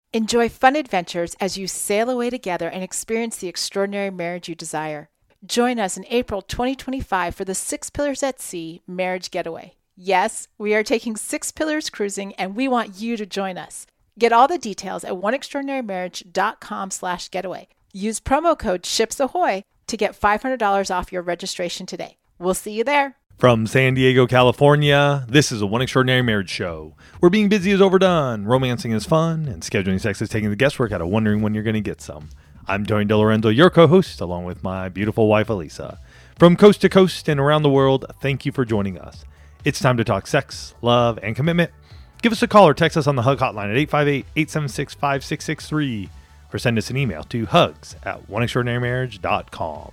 Enjoy fun adventures as you sail away together and experience the extraordinary marriage you desire. Join us in April 2025 for the Six Pillars at Sea Marriage Getaway. Yes, we are taking 6 Pillars cruising, and we want you to join us. Get all the details at oneextraordinarymarriage.com/getaway. Use promo code SHIPSAHOY to get $500 off your registration today. We'll see you there. From San Diego, California, this is a One Extraordinary Marriage show, where being busy is overdone, romancing is fun, and scheduling sex is taking the guesswork out of wondering when you're going to get some. I'm Tony DeLorenzo, your co-host, along with my beautiful wife, Elisa. From coast to coast and around the world, thank you for joining us. It's time to talk sex, love, and commitment. Give us a call or text us on the HUG hotline at 858-876-5663, or send us an email to hugs@oneextraordinarymarriage.com.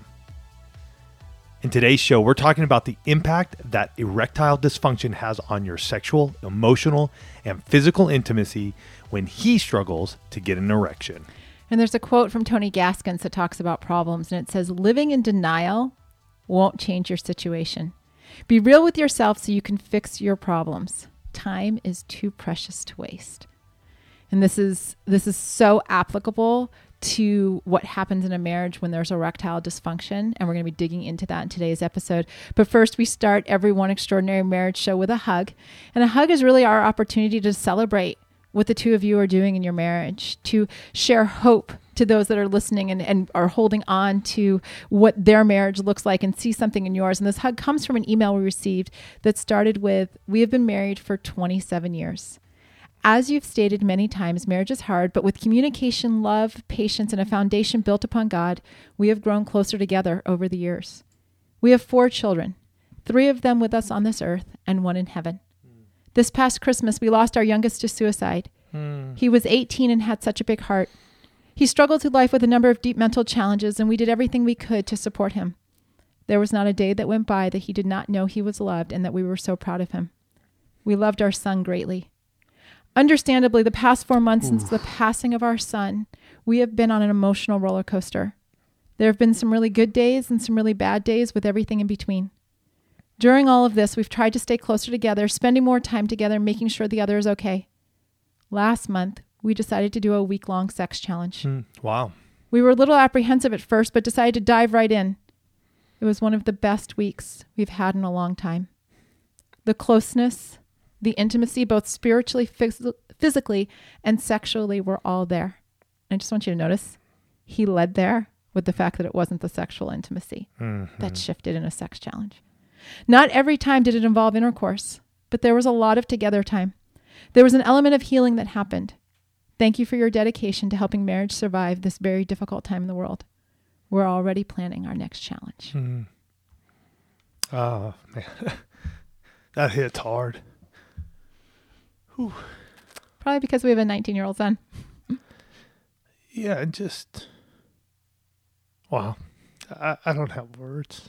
In today's show, we're talking about the impact that erectile dysfunction has on your sexual, emotional, and physical intimacy when he struggles to get an erection. And there's a quote from Tony Gaskins that talks about problems, and it says, living in denial won't change your situation. Be real with yourself so you can fix your problems. Time is too precious to waste. And this is so applicable to what happens in a marriage when there's erectile dysfunction. And we're going to be digging into that in today's episode. But first, we start every One Extraordinary Marriage show with a hug. And a hug is really our opportunity to celebrate what the two of you are doing in your marriage, to share hope to those that are listening and are holding on to what their marriage looks like and see something in yours. And this hug comes from an email we received that started with, "We have been married for 27 years. As you've stated many times, marriage is hard, but with communication, love, patience, and a foundation built upon God, we have grown closer together over the years. We have 4 children, 3 of them with us on this earth and 1 in heaven. This past Christmas, we lost our youngest to suicide. He was 18 and had such a big heart. He struggled through life with a number of deep mental challenges, and we did everything we could to support him. There was not a day that went by that he did not know he was loved and that we were so proud of him. We loved our son greatly. Understandably, the past 4 months since the passing of our son, we have been on an emotional roller coaster. There have been some really good days and some really bad days with everything in between. During all of this, we've tried to stay closer together, spending more time together, making sure the other is okay. Last month, we decided to do a week-long sex challenge. Wow. We were a little apprehensive at first, but decided to dive right in. It was one of the best weeks we've had in a long time. The closeness, the intimacy, both spiritually, physically, and sexually, were all there. I just want you to notice, he led there with the fact that it wasn't the sexual intimacy that shifted in a sex challenge. Not every time did it involve intercourse, but there was a lot of together time. There was an element of healing that happened. Thank you for your dedication to helping marriage survive this very difficult time in the world. We're already planning our next challenge." Oh, man. That hits hard. Whew. Probably because we have a 19-year-old son. Yeah, just... Wow. I don't have words.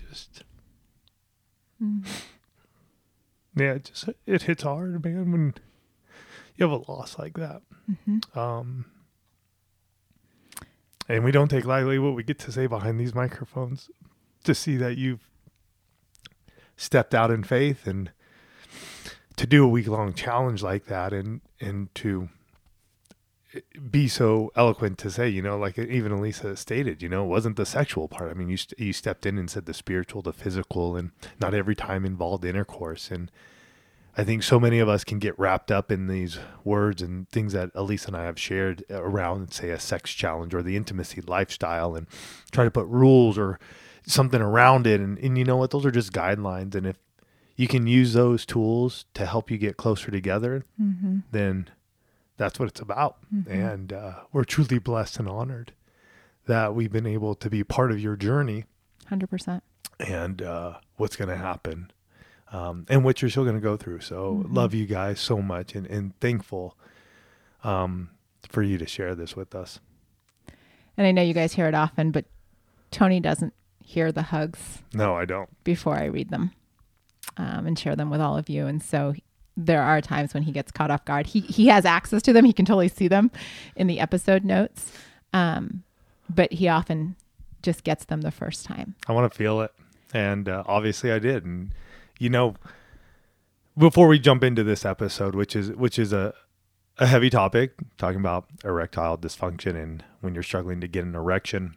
Yeah, it hits hard, man, when you have a loss like that. And we don't take lightly what we get to say behind these microphones. To see that you've stepped out in faith and to do a week-long challenge like that, and to be so eloquent to say, like even Elisa stated, it wasn't the sexual part. I mean, you stepped in and said the spiritual, the physical, and not every time involved intercourse. And I think so many of us can get wrapped up in these words and things that Elisa and I have shared around, say, a sex challenge or the intimacy lifestyle, and try to put rules or something around it. And you know what? Those are just guidelines. And if you can use those tools to help you get closer together, then that's what it's about. And we're truly blessed and honored that we've been able to be part of your journey. 100%. And what's going to happen. And what you're still going to go through. So love you guys so much, and thankful for you to share this with us. And I know you guys hear it often, but Tony doesn't hear the hugs. No, I don't. Before I read them and share them with all of you. And so there are times when he gets caught off guard. He has access to them. He can totally see them in the episode notes. But he often just gets them the first time. I want to feel it. And obviously I did. And, before we jump into this episode, which is a a heavy topic, talking about erectile dysfunction and when you're struggling to get an erection.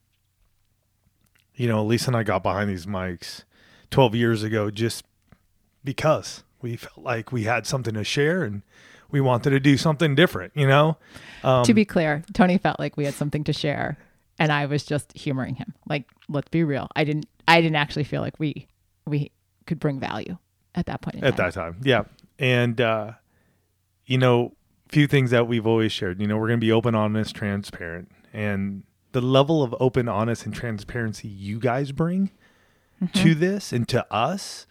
You know, Lisa and I got behind these mics 12 years ago just because we felt like we had something to share and we wanted to do something different, you know? To be clear, Tony felt like we had something to share and I was just humoring him. Like, let's be real. I didn't actually feel like we could bring value at that point in time. At that time. Yeah. And, you know, few things that we've always shared, you know, we're going to be open, honest, transparent, and the level of open, honest, and transparency you guys bring to this and to us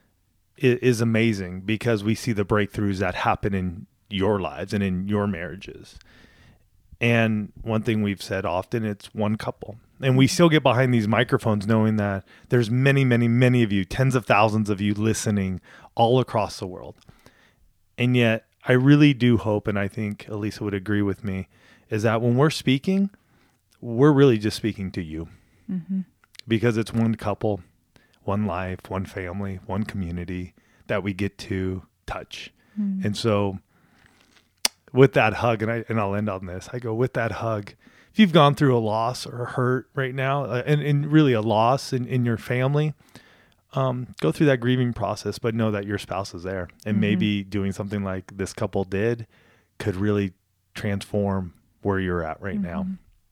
is amazing because we see the breakthroughs that happen in your lives and in your marriages. And one thing we've said often, it's one couple. And we still get behind these microphones knowing that there's many, many, many of you, tens of thousands of you listening all across the world. And yet I really do hope, and I think Elisa would agree with me, is that when we're speaking, we're really just speaking to you because it's one couple, one life, one family, one community that we get to touch. And so with that hug, and I'll end on this, I go with that hug. If you've gone through a loss or a hurt right now, and really a loss in your family, go through that grieving process, but know that your spouse is there. And maybe doing something like this couple did could really transform where you're at right now.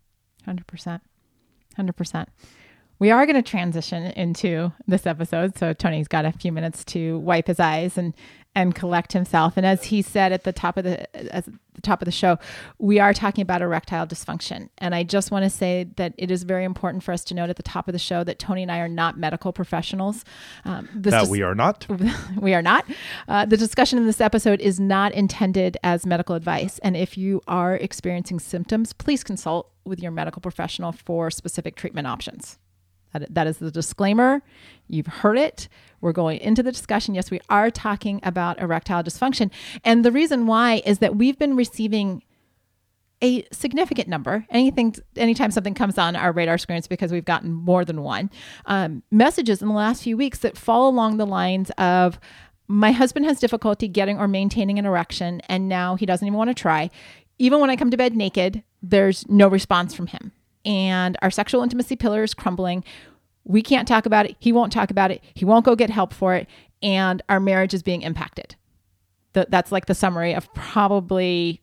100%. 100%. We are going to transition into this episode. So Tony's got a few minutes to wipe his eyes and collect himself. And as he said at the top of the show, we are talking about erectile dysfunction. And I just want to say that it is very important for us to note at the top of the show that Tony and I are not medical professionals. We are not. We are not. The discussion in this episode is not intended as medical advice. And if you are experiencing symptoms, please consult with your medical professional for specific treatment options. That is the disclaimer. You've heard it. We're going into the discussion. Yes, we are talking about erectile dysfunction. And the reason why is that we've been receiving a significant number. Anytime something comes on our radar screens, because we've gotten more than one, messages in the last few weeks that fall along the lines of, my husband has difficulty getting or maintaining an erection, and now he doesn't even want to try. Even when I come to bed naked, there's no response from him. And our sexual intimacy pillar is crumbling. We can't talk about it. He won't talk about it. He won't go get help for it. And our marriage is being impacted. That's like the summary of probably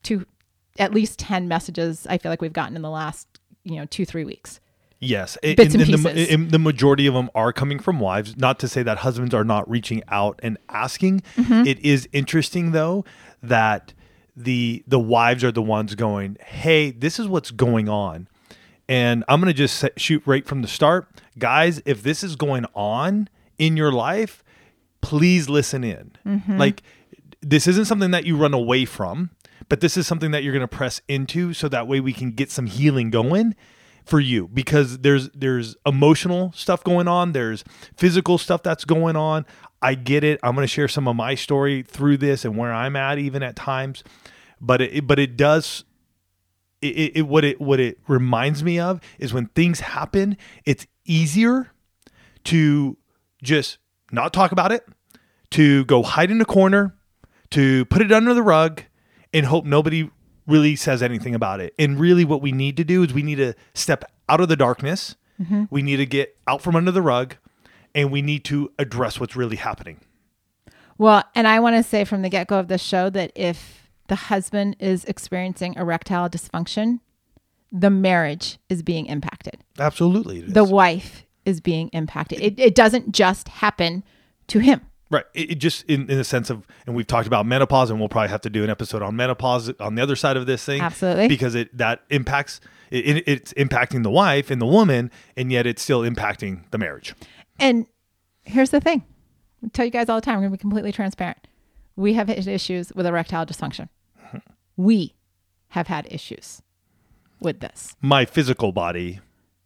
at least 10 messages I feel like we've gotten in the last 2-3 weeks. Yes. Bits and pieces. The majority of them are coming from wives. Not to say that husbands are not reaching out and asking. It is interesting, though, that the wives are the ones going, hey, this is what's going on. And I'm going to just shoot right from the start. Guys, if this is going on in your life, please listen in. Like, this isn't something that you run away from, but this is something that you're going to press into so that way we can get some healing going for you, because there's emotional stuff going on. There's physical stuff that's going on. I get it. I'm going to share some of my story through this and where I'm at even at times. But it does... What it reminds me of is when things happen, it's easier to just not talk about it, to go hide in a corner, to put it under the rug and hope nobody really says anything about it. And really what we need to do is we need to step out of the darkness. We need to get out from under the rug, and we need to address what's really happening. Well, and I want to say from the get-go of this show that if the husband is experiencing erectile dysfunction, the marriage is being impacted. Absolutely. It is. The wife is being impacted. It doesn't just happen to him. Right. It just in the sense of, and we've talked about menopause, and we'll probably have to do an episode on menopause on the other side of this thing. Absolutely. Because it's impacting the wife and the woman, and yet it's still impacting the marriage. And here's the thing. I tell you guys all the time, we're going to be completely transparent. We have had issues with erectile dysfunction. We have had issues with this. My physical body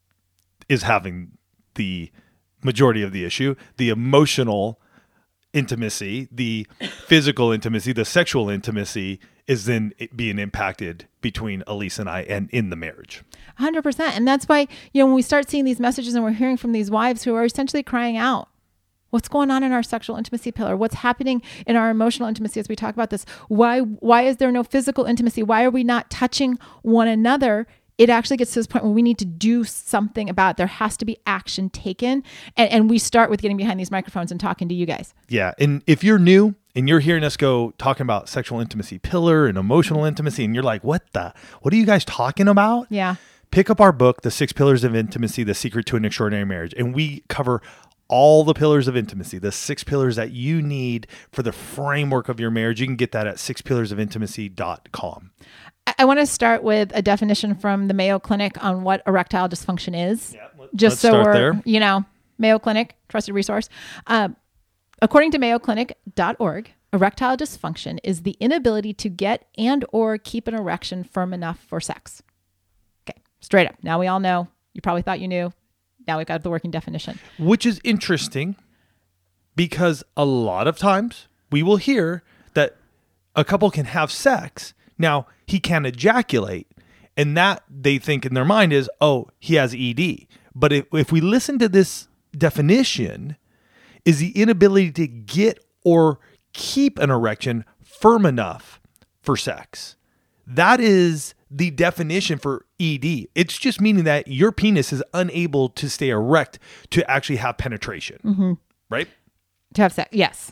is having the majority of the issue. The emotional intimacy, the physical intimacy, the sexual intimacy is then being impacted between Elise and I and in the marriage. 100%. And that's why, when we start seeing these messages and we're hearing from these wives who are essentially crying out What's going on in our sexual intimacy pillar? What's happening in our emotional intimacy as we talk about this? Why is there no physical intimacy? Why are we not touching one another? It actually gets to this point where we need to do something about it. There has to be action taken. And we start with getting behind these microphones and talking to you guys. Yeah. And if you're new and you're hearing us go talking about sexual intimacy pillar and emotional intimacy, and you're like, what are you guys talking about? Yeah. Pick up our book, The 6 Pillars of Intimacy, The Secret to an Extraordinary Marriage. And we cover all the pillars of intimacy, the 6 pillars that you need for the framework of your marriage. You can get that at 6pillarsofintimacy.com. I want to start with a definition from the Mayo Clinic on what erectile dysfunction is. Yeah, just so we're, Mayo Clinic, trusted resource. According to mayoclinic.org, erectile dysfunction is the inability to get and or keep an erection firm enough for sex. Okay, straight up. Now we all know. You probably thought you knew. Now we've got the working definition. Which is interesting because a lot of times we will hear that a couple can have sex. Now, he can't ejaculate. And that they think in their mind is, oh, he has ED. But if we listen to this definition, is the inability to get or keep an erection firm enough for sex. That is the definition for ED. It's just meaning that your penis is unable to stay erect to actually have penetration, right? To have sex, yes.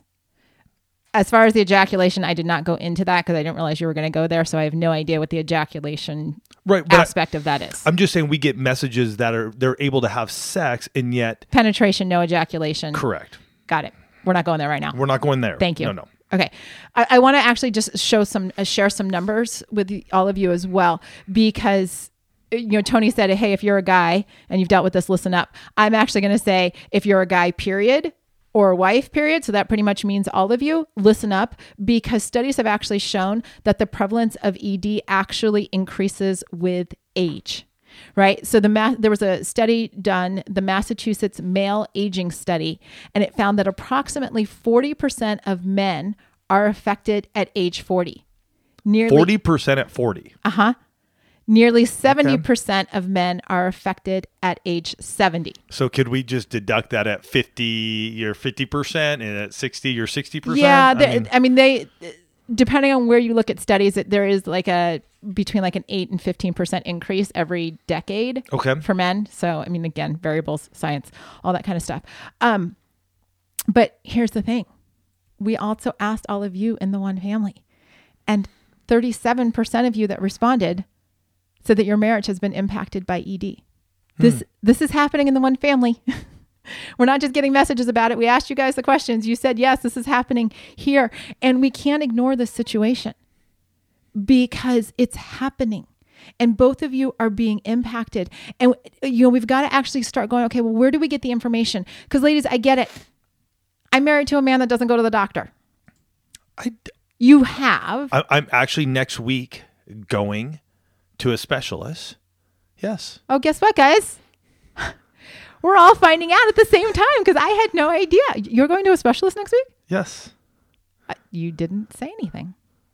As far as the ejaculation, I did not go into that because I didn't realize you were going to go there. So I have no idea what the ejaculation aspect of that is. I'm just saying we get messages that they're able to have sex and yet... Penetration, no ejaculation. Correct. Got it. We're not going there right now. We're not going there. Thank you. No. Okay. I want to actually just share some numbers with all of you as well, because, Tony said, hey, if you're a guy and you've dealt with this, listen up. I'm actually going to say, if you're a guy, period, or a wife, period. So that pretty much means all of you, listen up, because studies have actually shown that the prevalence of ED actually increases with age. Right. So there was a study done, the Massachusetts Male Aging Study, and it found that approximately 40% of men are affected at age 40. Nearly 40% at 40. Nearly 70% of men are affected at age 70. So could we just deduct that at 50, you're 50%, and at 60, you're 60%? Yeah. I mean, they, depending on where you look at studies, there is between an 8 and 15% increase every decade for men. So, I mean, again, variables, science, all that kind of stuff. But here's the thing. We also asked all of you in the One Family, and 37% of you that responded said that your marriage has been impacted by ED. This is happening in the One Family. We're not just getting messages about it. We asked you guys the questions. You said, yes, this is happening here. And we can't ignore this situation because it's happening. And both of you are being impacted. And, we've got to actually start going, okay, well, where do we get the information? Because ladies, I get it. I'm married to a man that doesn't go to the doctor. You have. I'm actually next week going to a specialist. Yes. Oh, guess what, guys? We're all finding out at the same time because I had no idea. You're going to a specialist next week? Yes. You didn't say anything.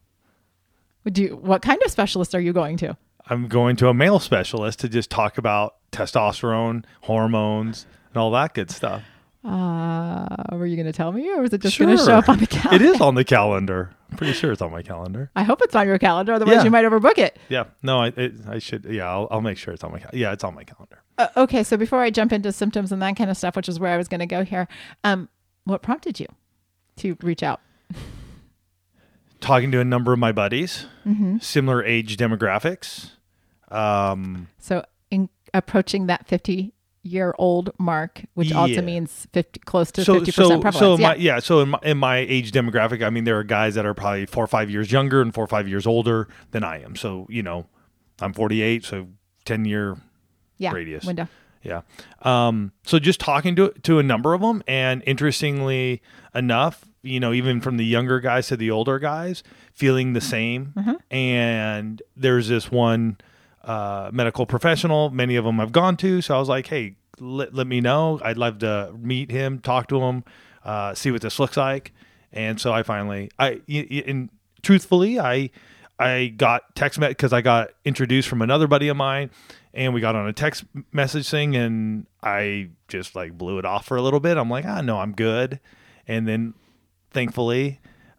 What kind of specialist are you going to? I'm going to a male specialist to just talk about testosterone, hormones, and all that good stuff. Were you going to tell me, or was it just going to show up on the calendar? It is on the calendar. I'm pretty sure it's on my calendar. I hope it's on your calendar. Otherwise, you might overbook it. Yeah. No, I should. Yeah, I'll make sure it's on my calendar. Yeah, it's on my calendar. Okay. So before I jump into symptoms and that kind of stuff, which is where I was going to go here, what prompted you to reach out? Talking to a number of my buddies, similar age demographics. So approaching that 50-year-old mark, which also means close to 50% prevalence. So in my age demographic, I mean, there are guys that are probably 4 or 5 years younger and 4 or 5 years older than I am. So, I'm 48, so 10-year radius. Window. Yeah. So just talking to a number of them, and interestingly enough, even from the younger guys to the older guys, feeling the same. And there's this one medical professional, many of them I've gone to. So I was like, hey, let me know. I'd love to meet him, talk to him, see what this looks like. And so I finally, truthfully, I I got text because I got introduced from another buddy of mine, and we got on a text message thing, and I just like blew it off for a little bit. I'm like, no, I'm good. And then thankfully,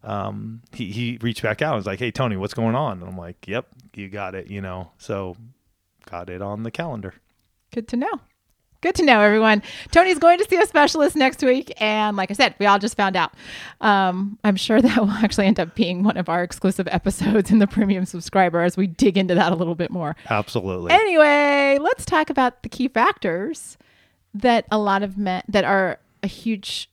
he reached back out and was like, hey, Tony, what's going on? And I'm like, yep, you got it, so got it on the calendar. Good to know. Good to know, everyone. Tony's going to see a specialist next week. And like I said, we all just found out. I'm sure that will actually end up being one of our exclusive episodes in the premium subscriber as we dig into that a little bit more. Absolutely. Anyway, let's talk about the key factors that a lot of men that are a huge,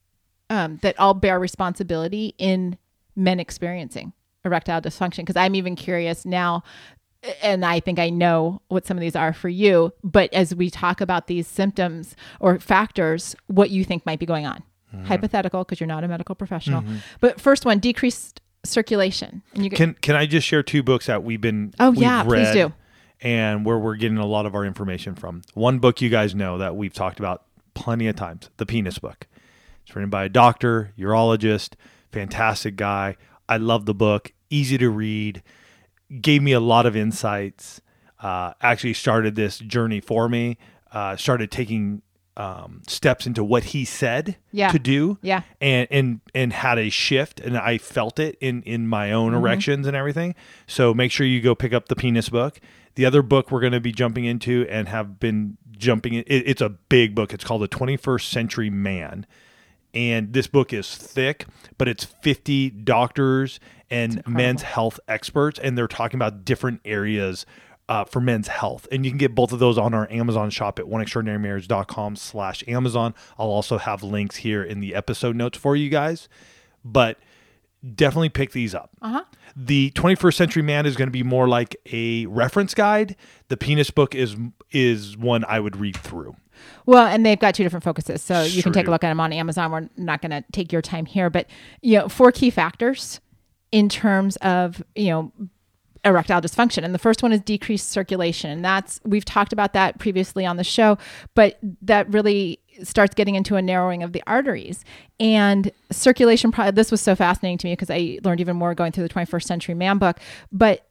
that all bear responsibility in men experiencing erectile dysfunction. Because I'm even curious now, and I think I know what some of these are for you, but as we talk about these symptoms or factors, what you think might be going on. Hypothetical, because you're not a medical professional. But first one, decreased circulation. And you can I just share 2 books that we've read, please do. And where we're getting a lot of our information from. One book you guys know that we've talked about plenty of times, The Penis Book. It's written by a doctor, urologist, fantastic guy. I love the book, easy to read. Gave me a lot of insights, actually started this journey for me, started taking steps into what he said to do, and had a shift, and I felt it in my own erections and everything. So make sure you go pick up The Penis Book. The other book we're going to be jumping into and have been jumping in, it's a big book. It's called The 21st Century Man. And this book is thick, but it's 50 doctors and men's health experts, and they're talking about different areas for men's health. And you can get both of those on our Amazon shop at oneextraordinarymarriage.com/Amazon. I'll also have links here in the episode notes for you guys, but definitely pick these up. The 21st Century Man is going to be more like a reference guide. The Penis Book is one I would read through. Well, and they've got 2 different focuses, so you can take a look at them on Amazon. We're not going to take your time here, but 4 key factors in terms of erectile dysfunction, and the first one is decreased circulation. We've talked about that previously on the show, but that really starts getting into a narrowing of the arteries and circulation. This was so fascinating to me because I learned even more going through the 21st Century Man book, but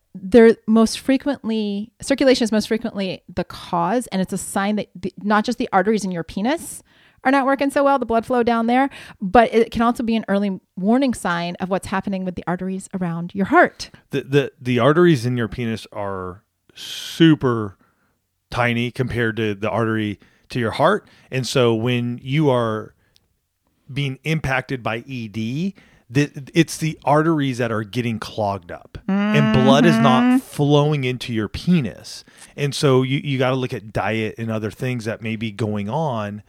circulation is most frequently the cause, and it's a sign that not just the arteries in your penis are not working so well, the blood flow down there, but it can also be an early warning sign of what's happening with the arteries around your heart. The arteries in your penis are super tiny compared to the artery to your heart, and so when you are being impacted by ED, it's the arteries that are getting clogged up, and blood is not flowing into your penis. And so you got to look at diet and other things that may be going on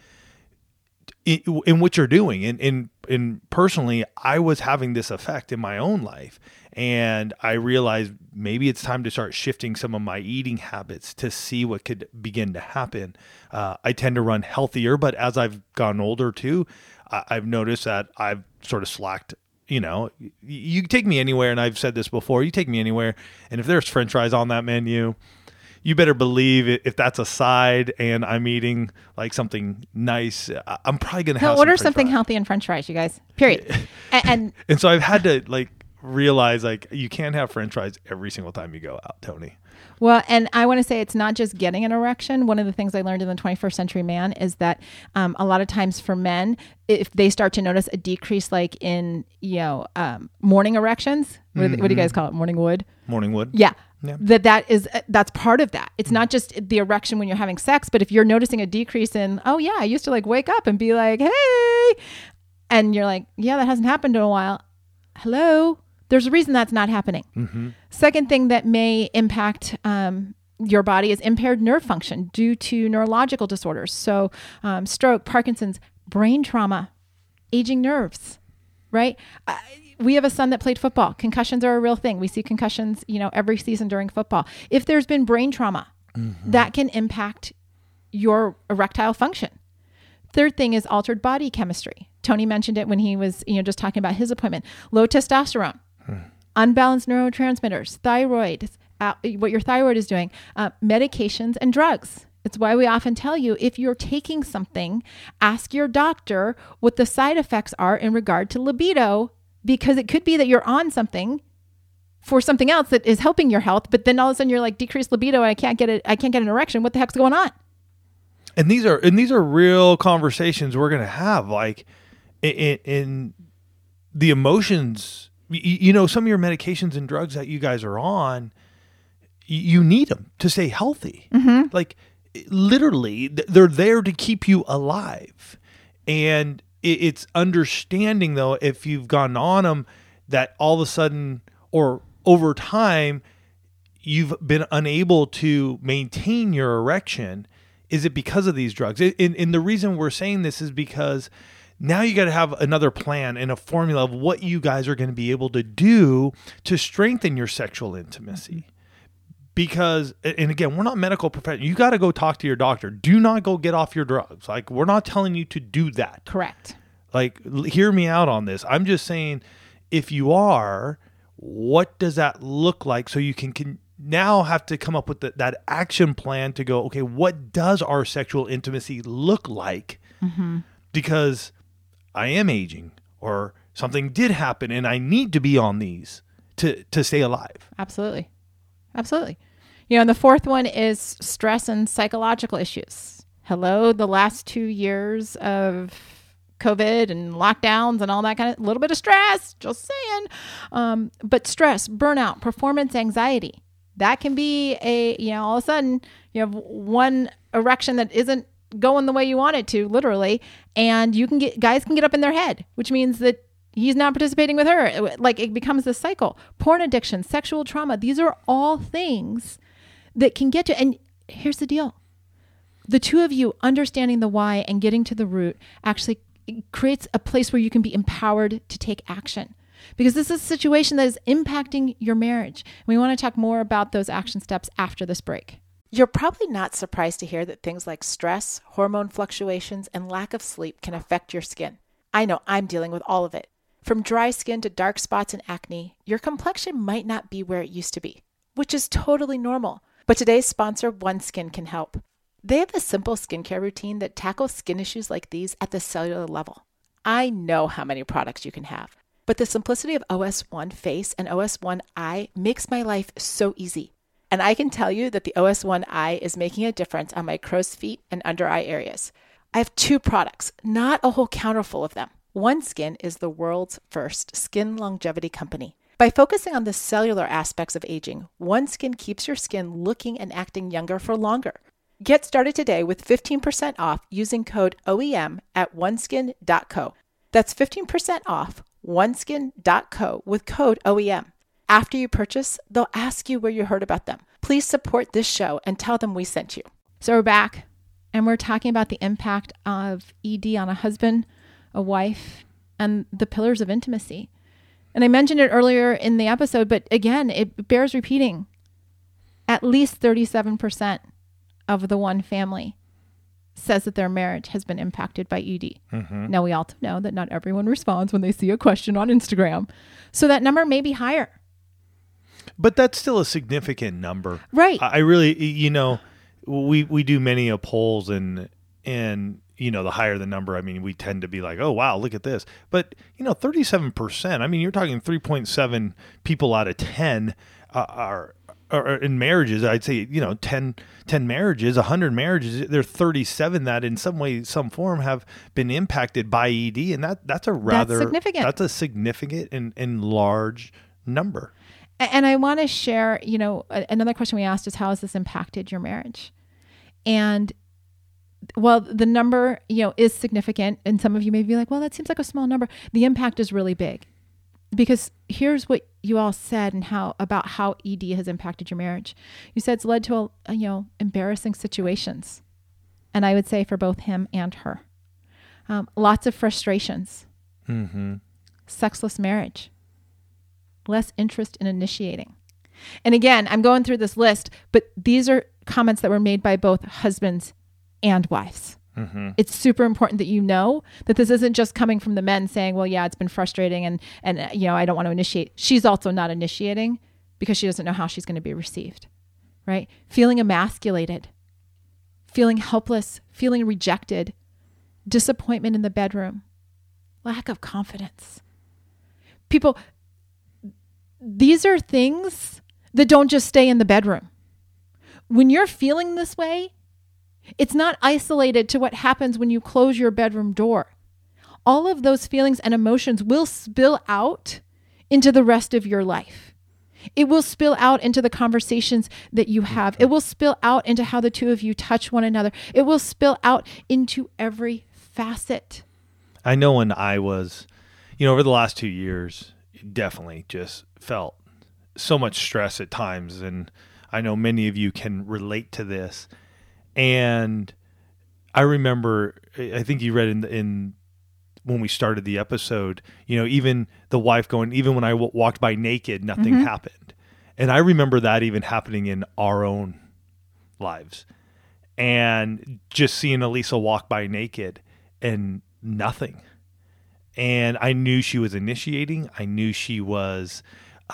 in what you're doing. And personally, I was having this effect in my own life, and I realized maybe it's time to start shifting some of my eating habits to see what could begin to happen. I tend to run healthier, but as I've gotten older too, I've noticed that I've sort of slacked. You take me anywhere, and I've said this before, you take me anywhere, and if there's French fries on that menu, you better believe if that's a side and I'm eating like something nice, I'm probably going to have order something healthy and French fries, you guys, period. and so I've had to realize you can't have French fries every single time you go out, Tony. Well, and I want to say it's not just getting an erection. One of the things I learned in the 21st Century Man is that a lot of times for men, if they start to notice a decrease in, morning erections, what do you guys call it? Morning wood? Morning wood. Yeah. That's part of that. It's not just the erection when you're having sex, but if you're noticing a decrease in, I used to wake up and be like, hey, and you're like, yeah, that hasn't happened in a while. Hello. There's a reason that's not happening. Second thing that may impact your body is impaired nerve function due to neurological disorders. So stroke, Parkinson's, brain trauma, aging nerves, right? We have a son that played football. Concussions are a real thing. We see concussions, every season during football. If there's been brain trauma, that can impact your erectile function. Third thing is altered body chemistry. Tony mentioned it when he was, just talking about his appointment. Low testosterone, unbalanced neurotransmitters, thyroid, what your thyroid is doing, medications and drugs. It's why we often tell you, if you're taking something, ask your doctor what the side effects are in regard to libido, because it could be that you're on something for something else that is helping your health, but then all of a sudden you're like decreased libido and I can't get an erection. What the heck's going on? And these are real conversations we're going to have, like in the emotions. You know, some of your medications and drugs that you guys are on, you need them to stay healthy. Mm-hmm. Like literally, they're there to keep you alive. And it's understanding, though, if you've gone on them, that all of a sudden or over time you've been unable to maintain your erection. Is it because of these drugs? And the reason we're saying this is because now you got to have another plan and a formula of what you guys are going to be able to do to strengthen your sexual intimacy. Because, and again, we're not medical professionals. You got to go talk to your doctor. Do not go get off your drugs. Like, we're not telling you to do that. Correct. Like, hear me out on this. I'm just saying, if you are, what does that look like? So you can now have to come up with that action plan to go, okay, what does our sexual intimacy look like? Mm-hmm. Because I am aging or something did happen and I need to be on these to stay alive. Absolutely. Absolutely. You know, and the fourth one is stress and psychological issues. Hello, the last 2 years of COVID and lockdowns and all that kind of little bit of stress, just saying. But stress, burnout, performance anxiety, that can be all of a sudden you have one erection that isn't going the way you want it to, literally. And guys can get up in their head, which means that he's not participating with her. Like it becomes this cycle. Porn addiction, sexual trauma. These are all things that can get to, and here's the deal. The two of you understanding the why and getting to the root actually creates a place where you can be empowered to take action, because this is a situation that is impacting your marriage. We want to talk more about those action steps after this break. You're probably not surprised to hear that things like stress, hormone fluctuations, and lack of sleep can affect your skin. I know I'm dealing with all of it. From dry skin to dark spots and acne, your complexion might not be where it used to be, which is totally normal. But today's sponsor, OneSkin, can help. They have a simple skincare routine that tackles skin issues like these at the cellular level. I know how many products you can have, but the simplicity of OS1 Face and OS1 Eye makes my life so easy. And I can tell you that the OS1 Eye is making a difference on my crow's feet and under eye areas. I have 2 products, not a whole counter full of them. OneSkin is the world's first skin longevity company. By focusing on the cellular aspects of aging, OneSkin keeps your skin looking and acting younger for longer. Get started today with 15% off using code OEM at oneskin.co. That's 15% off oneskin.co with code OEM. After you purchase, they'll ask you where you heard about them. Please support this show and tell them we sent you. So we're back and we're talking about the impact of ED on a husband, a wife, and the pillars of intimacy. And I mentioned it earlier in the episode, but again, it bears repeating. At least 37% of the one family says that their marriage has been impacted by ED. Mm-hmm. Now, we also know that not everyone responds when they see a question on Instagram. So that number may be higher. But that's still a significant number. Right. I really, we do many polls and the higher the number, I mean, we tend to be like, oh, wow, look at this. But, 37%, I mean, you're talking 3.7 people out of 10 are in marriages. I'd say, 10 marriages, 100 marriages, there are 37 that in some way, some form have been impacted by ED. And that's significant. That's a significant and large number. And I want to share, another question we asked is, how has this impacted your marriage? And well, the number, is significant. And some of you may be like, well, that seems like a small number. The impact is really big, because here's what you all said and about how ED has impacted your marriage. You said it's led to, embarrassing situations. And I would say for both him and her, lots of frustrations, sexless marriage, less interest in initiating. And again, I'm going through this list, but these are comments that were made by both husbands and wives. Mm-hmm. It's super important that you know that this isn't just coming from the men saying, well, yeah, it's been frustrating and I don't want to initiate. She's also not initiating because she doesn't know how she's going to be received, right? Feeling emasculated, feeling helpless, feeling rejected, disappointment in the bedroom, lack of confidence. People, these are things that don't just stay in the bedroom. When you're feeling this way, it's not isolated to what happens when you close your bedroom door. All of those feelings and emotions will spill out into the rest of your life. It will spill out into the conversations that you have. It will spill out into how the two of you touch one another. It will spill out into every facet. I know when I was, over the last 2 years, definitely just felt so much stress at times. And I know many of you can relate to this. And I remember, I think you read in when we started the episode, even the wife going, even when I walked by naked, nothing happened. And I remember that even happening in our own lives. And just seeing Elisa walk by naked and nothing. And I knew she was initiating. I knew she was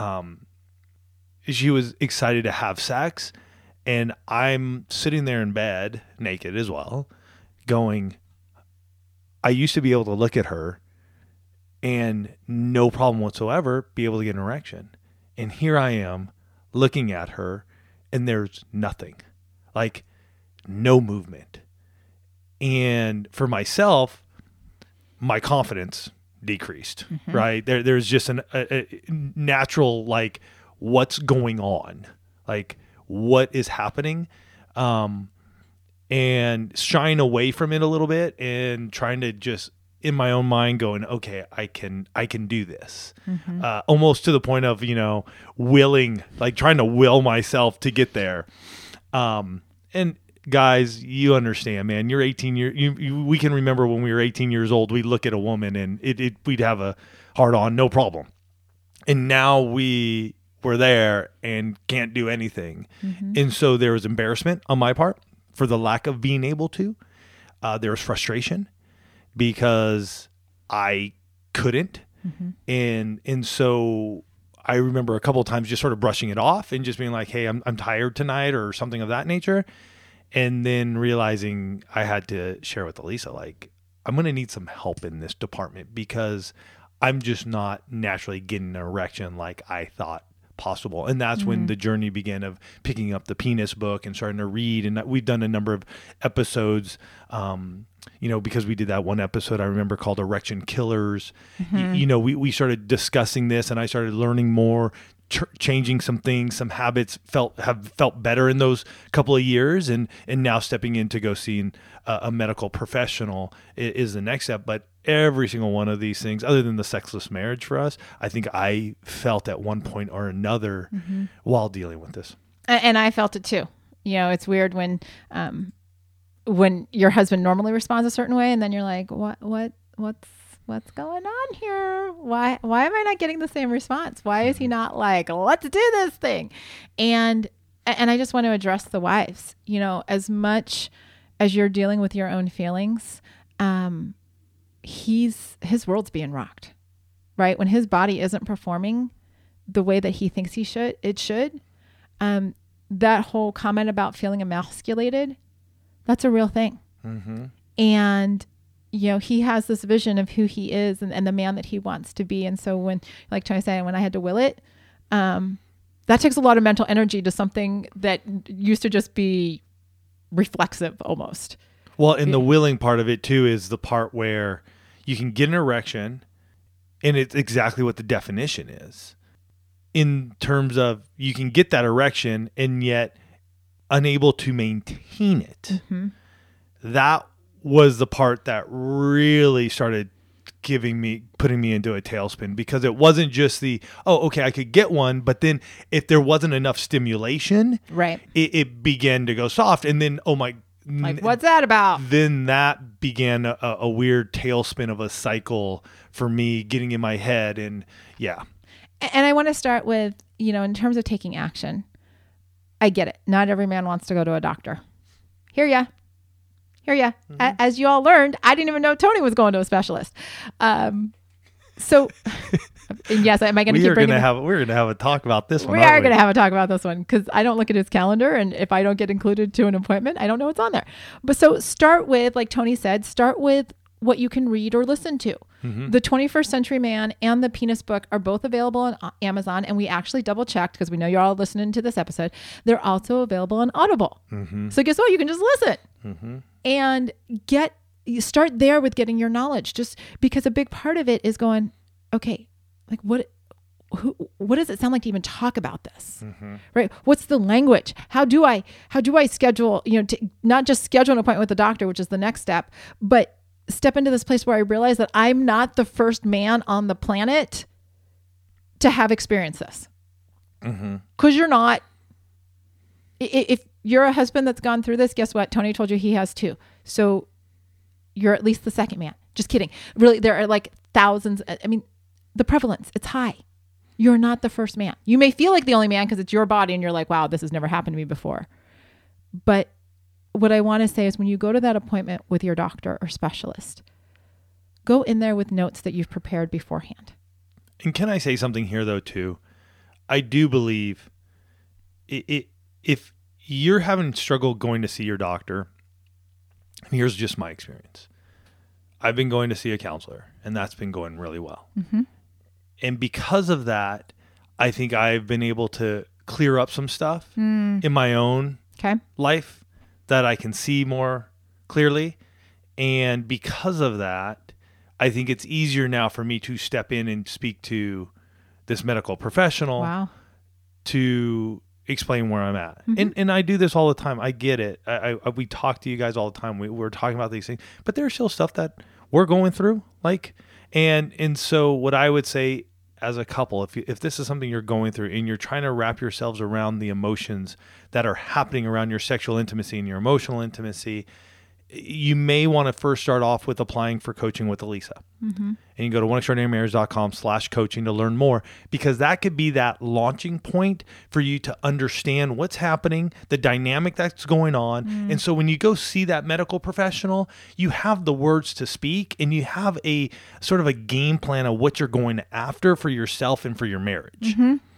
excited to have sex. And I'm sitting there in bed, naked as well, going, I used to be able to look at her and no problem whatsoever be able to get an erection. And here I am looking at her and there's nothing, like no movement. And for myself, my confidence decreased, right? There's just a natural, like, what's going on? Like, what is happening? And shying away from it a little bit and trying to just in my own mind going, okay, I can do this. Almost to the point of, willing, like trying to will myself to get there. And guys, you understand, man, you're 18 years, we can remember when we were 18 years old, we'd look at a woman and we'd have a hard on, no problem. And now we were there and can't do anything. And so there was embarrassment on my part for the lack of being able to. There was frustration because I couldn't. And so I remember a couple of times just sort of brushing it off and just being like, hey, I'm tired tonight or something of that nature. And then realizing I had to share with Elisa, like, I'm going to need some help in this department because I'm just not naturally getting an erection like I thought possible. And that's when the journey began of picking up the penis book and starting to read. And we've done a number of episodes, because we did that one episode I remember called Erection Killers. We started discussing this and I started learning more, changing some things, some habits have felt better in those couple of years. And now stepping in to go seeing a medical professional is the next step. But every single one of these things, other than the sexless marriage for us, I think I felt at one point or another while dealing with this. And I felt it too. It's weird when your husband normally responds a certain way and then you're like, what's going on here? Why am I not getting the same response? Why is he not like, let's do this thing? And I just want to address the wives, as much as you're dealing with your own feelings, his world's being rocked, right? When his body isn't performing the way that he thinks it should, that whole comment about feeling emasculated, that's a real thing. And, he has this vision of who he is and the man that he wants to be. And so when, like Tony said, when I had to will it, that takes a lot of mental energy to something that used to just be reflexive almost. Well, and the willing part of it too is the part where you can get an erection and it's exactly what the definition is in terms of you can get that erection and yet unable to maintain it. That was the part that really started putting me into a tailspin, because it wasn't just I could get one, but then if there wasn't enough stimulation, right, it began to go soft. And then, like, what's that about? Then that began a weird tailspin of a cycle for me getting in my head. And yeah. And I want to start with, in terms of taking action, I get it. Not every man wants to go to a doctor. Hear ya. As you all learned, I didn't even know Tony was going to a specialist. So, and yes, am I going to keep bringing we're going to have a talk about this one. We are going to have a talk about this one because I don't look at his calendar, and if I don't get included to an appointment, I don't know what's on there. But so start with, like Tony said, start with what you can read or listen to. The 21st Century Man and the Penis Book are both available on Amazon. And we actually double checked because we know you're all listening to this episode. They're also available on Audible. So guess what? You can just listen and you start there with getting your knowledge, just because a big part of it is going, okay, like what does it sound like to even talk about this? Right? What's the language? How do I schedule, to not just schedule an appointment with the doctor, which is the next step, but step into this place where I realize that I'm not the first man on the planet to have experienced this. Because you're not. If you're a husband that's gone through this, guess what? Tony told you he has too. So you're at least the second man. Just kidding. Really, there are like thousands. I mean, the prevalence, it's high. You're not the first man. You may feel like the only man because it's your body and you're like, wow, this has never happened to me before. But what I want to say is when you go to that appointment with your doctor or specialist, go in there with notes that you've prepared beforehand. And can I say something here though too? I do believe if you're having struggle going to see your doctor, and here's just my experience. I've been going to see a counselor and that's been going really well. And because of that, I think I've been able to clear up some stuff in my own life that I can see more clearly. And because of that, I think it's easier now for me to step in and speak to this medical professional to explain where I'm at. And I do this all the time. I get it. We talk to you guys all the time. We're talking about these things, but there's still stuff that we're going through. And so what I would say as a couple, if this is something you're going through and you're trying to wrap yourselves around the emotions that are happening around your sexual intimacy and your emotional intimacy, you may want to first start off with applying for coaching with Elisa. And you can go to oneextraordinarymarriage.com/coaching to learn more, because that could be that launching point for you to understand what's happening, the dynamic that's going on. And so when you go see that medical professional, you have the words to speak and you have a sort of a game plan of what you're going after for yourself and for your marriage.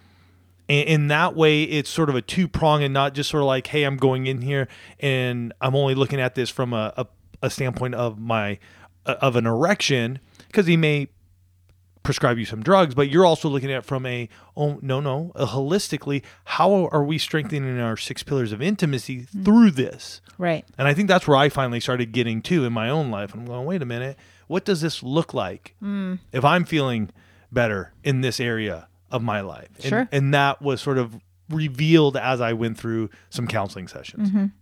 And that way it's sort of a two-prong and not just sort of like, hey, I'm going in here and I'm only looking at this from a standpoint of an erection, because he may prescribe you some drugs, but you're also looking at it from holistically, how are we strengthening our 6 pillars of intimacy through this? Right. And I think that's where I finally started getting to in my own life. I'm going, wait a minute, what does this look like if I'm feeling better in this area of my life? Sure. And that was sort of revealed as I went through some counseling sessions.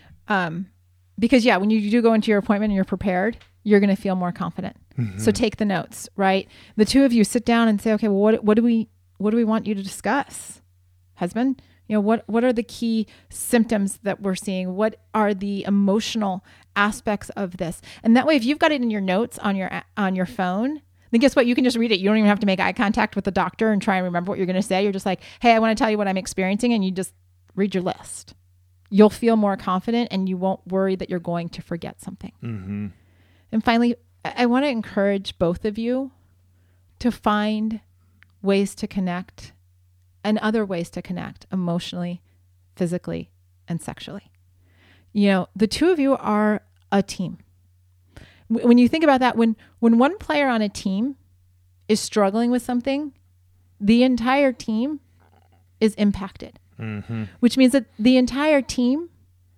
Because when you do go into your appointment and you're prepared, you're going to feel more confident. So take the notes, right? The two of you sit down and say, okay, well, what do we want you to discuss? Husband, what are the key symptoms that we're seeing? What are the emotional aspects of this? And that way, if you've got it in your notes on your phone, then guess what? You can just read it. You don't even have to make eye contact with the doctor and try and remember what you're going to say. You're just like, hey, I want to tell you what I'm experiencing. And you just read your list. You'll feel more confident and you won't worry that you're going to forget something. And finally, I want to encourage both of you to find ways to connect and other ways to connect emotionally, physically, and sexually. The two of you are a team. When you think about that, when one player on a team is struggling with something, the entire team is impacted, which means that the entire team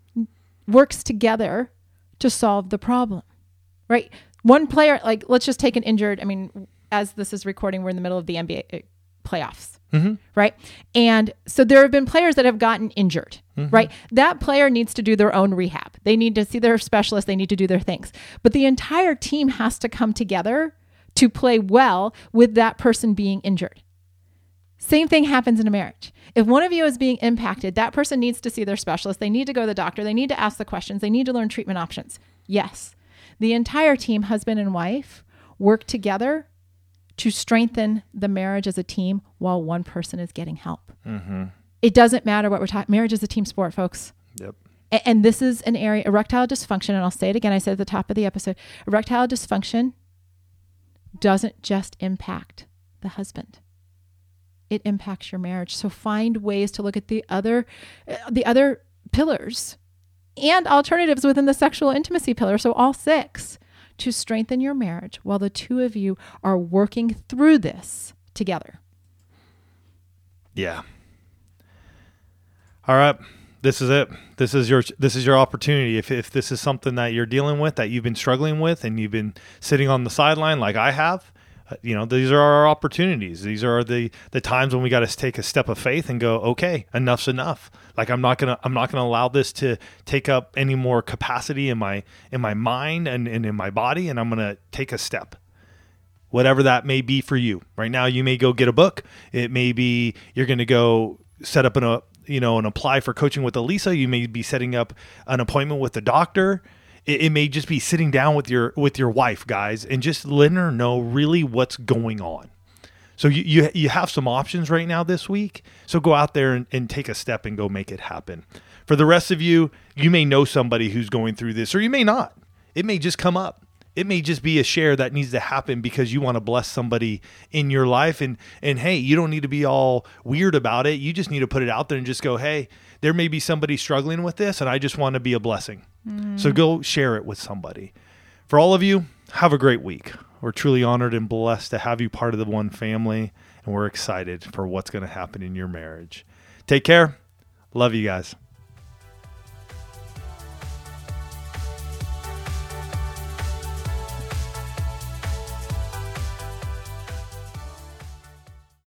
works together to solve the problem, right? One player, let's just take an injured, as this is recording, we're in the middle of the NBA playoffs, right? And so there have been players that have gotten injured, right? That player needs to do their own rehab. They need to see their specialist. They need to do their things. But the entire team has to come together to play well with that person being injured. Same thing happens in a marriage. If one of you is being impacted, that person needs to see their specialist. They need to go to the doctor. They need to ask the questions. They need to learn treatment options. Yes. The entire team, husband and wife, work together to strengthen the marriage as a team while one person is getting help. It doesn't matter what we're talking. Marriage is a team sport, folks. Yep. And this is an area, erectile dysfunction, and I'll say it again, I said at the top of the episode, erectile dysfunction doesn't just impact the husband. It impacts your marriage. So find ways to look at the other pillars and alternatives within the sexual intimacy pillar. So all 6, to strengthen your marriage while the two of you are working through this together. Yeah. All right. This is it. This is your opportunity. If this is something that you're dealing with, that you've been struggling with, and you've been sitting on the sideline like I have, these are our opportunities. These are the times when we got to take a step of faith and go, okay, enough's enough. Like I'm not gonna allow this to take up any more capacity in my mind and in my body, and I'm gonna take a step. Whatever that may be for you. Right now, you may go get a book. It may be you're going to go set up and apply for coaching with Elisa. You may be setting up an appointment with the doctor. It may just be sitting down with your wife, guys, and just letting her know really what's going on. So you have some options right now this week. So go out there and take a step and go make it happen. For the rest of you, you may know somebody who's going through this, or you may not. It may just come up. It may just be a share that needs to happen because you want to bless somebody in your life. And hey, you don't need to be all weird about it. You just need to put it out there and just go, hey, there may be somebody struggling with this, and I just want to be a blessing. So go share it with somebody. For all of you, have a great week. We're truly honored and blessed to have you part of the One family, and we're excited for what's going to happen in your marriage. Take care. Love you guys.